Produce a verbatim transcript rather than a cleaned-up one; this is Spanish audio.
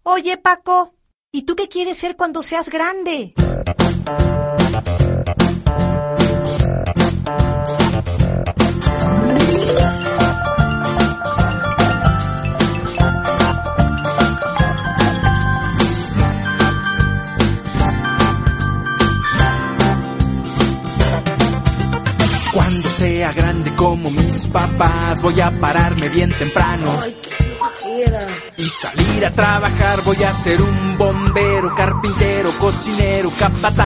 Oye, Paco, ¿y tú qué quieres ser cuando seas grande? Cuando sea grande como mis papás, voy a pararme bien temprano. Ay, qué flojera. Y salir a trabajar, voy a ser un bombero, carpintero, cocinero, capataz.